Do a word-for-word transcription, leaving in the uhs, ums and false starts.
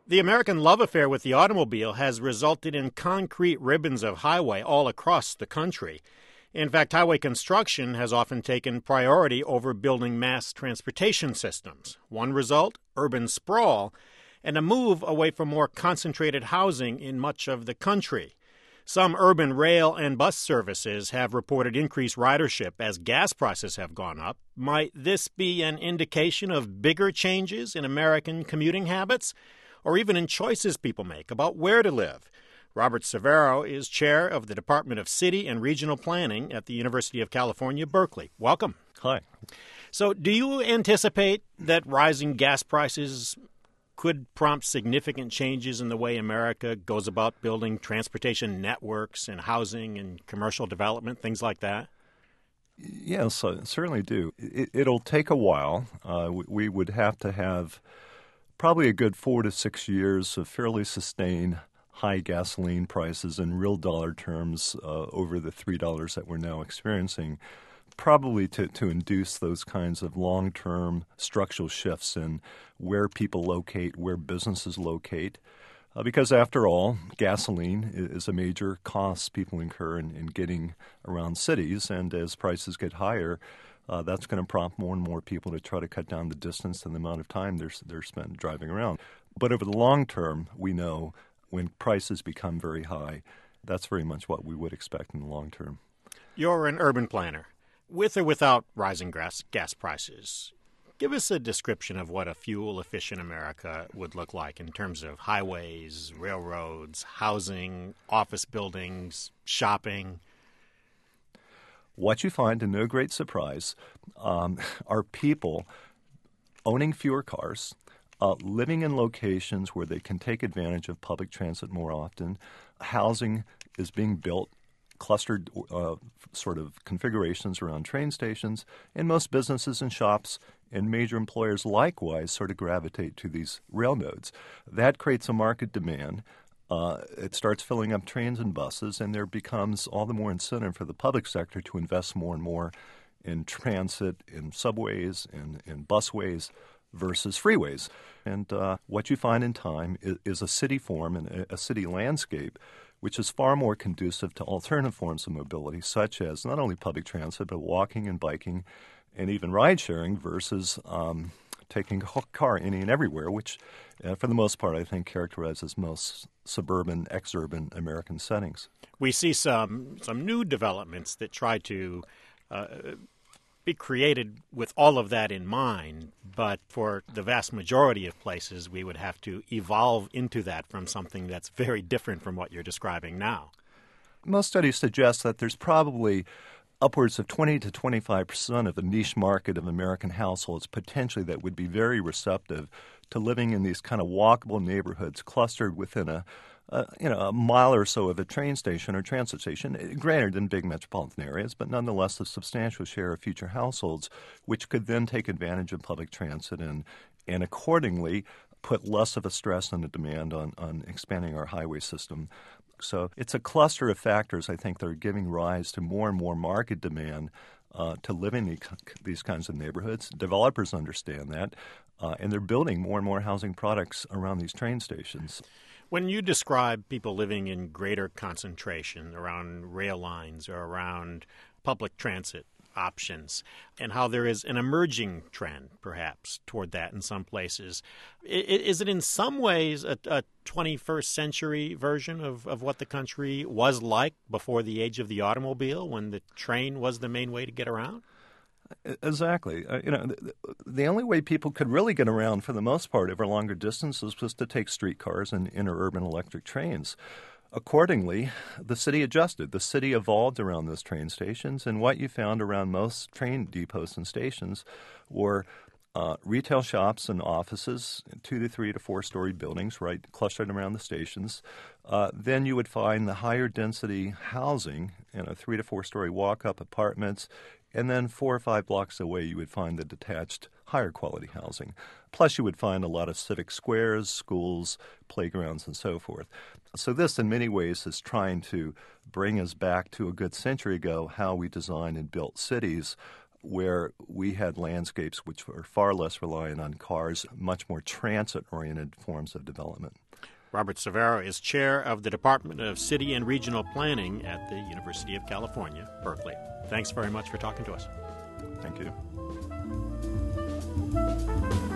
The American love affair with the automobile has resulted in concrete ribbons of highway all across the country. In fact, highway construction has often taken priority over building mass transportation systems. One result, urban sprawl, and a move away from more concentrated housing in much of the country. Some urban rail and bus services have reported increased ridership as gas prices have gone up. Might this be an indication of bigger changes in American commuting habits, or even in choices people make about where to live? Robert Severo is chair of the Department of City and Regional Planning at the University of California, Berkeley. Welcome. Hi. So do you anticipate that rising gas prices could prompt significant changes in the way America goes about building transportation networks and housing and commercial development, things like that? Yes, I certainly do. It, it'll take a while. Uh, we, we would have to have probably a good four to six years of fairly sustained high gasoline prices in real dollar terms uh, over the three dollars that we're now experiencing, probably to, to induce those kinds of long-term structural shifts in where people locate, where businesses locate. Uh, because after all, gasoline is a major cost people incur in, in getting around cities, and as prices get higher, uh, that's going to prompt more and more people to try to cut down the distance and the amount of time they're, they're spent driving around. But over the long term, we know when prices become very high, that's very much what we would expect in the long term. You're an urban planner. With or without rising gas, gas prices, give us a description of what a fuel-efficient America would look like in terms of highways, railroads, housing, office buildings, shopping. What you find, to no great surprise, um, are people owning fewer cars, uh, living in locations where they can take advantage of public transit more often. Housing is being built clustered uh, sort of configurations around train stations, and most businesses and shops and major employers likewise sort of gravitate to these rail nodes. That creates a market demand. Uh, it starts filling up trains and buses, and there becomes all the more incentive for the public sector to invest more and more in transit, in subways, in, in busways versus freeways. And uh, what you find in time is, is a city form and a, a city landscape which is far more conducive to alternative forms of mobility, such as not only public transit, but walking and biking and even ride-sharing versus um, taking a car any and everywhere, which, uh, for the most part, I think characterizes most suburban, ex-urban American settings. We see some, some new developments that try to uh, be created with all of that in mind, but for the vast majority of places, we would have to evolve into that from something that's very different from what you're describing now. Most studies suggest that there's probably upwards of twenty to twenty-five percent of the niche market of American households potentially that would be very receptive to living in these kind of walkable neighborhoods clustered within a Uh, you know, a mile or so of a train station or transit station, granted in big metropolitan areas, but nonetheless a substantial share of future households, which could then take advantage of public transit and, and accordingly put less of a stress and a demand on, on expanding our highway system. So it's a cluster of factors, I think, that are giving rise to more and more market demand uh, to live in the, these kinds of neighborhoods. Developers understand that, uh, and they're building more and more housing products around these train stations. When you describe people living in greater concentration around rail lines or around public transit options and how there is an emerging trend, perhaps, toward that in some places, is it in some ways a, a twenty-first century version of, of what the country was like before the age of the automobile, when the train was the main way to get around? Exactly. Uh, you know, the, the only way people could really get around for the most part over longer distances was to take streetcars and interurban electric trains. Accordingly, the city adjusted. The city evolved around those train stations, and what you found around most train depots and stations were uh, retail shops and offices, two to three to four-story buildings, right, clustered around the stations. Uh, then you would find the higher density housing, you know, three to four-story walk-up apartments. And then four or five blocks away, you would find the detached, higher quality housing. Plus, you would find a lot of civic squares, schools, playgrounds, and so forth. So this, in many ways, is trying to bring us back to a good century ago how we designed and built cities where we had landscapes which were far less reliant on cars, much more transit-oriented forms of development. Robert Silvera is chair of the Department of City and Regional Planning at the University of California, Berkeley. Thanks very much for talking to us. Thank you.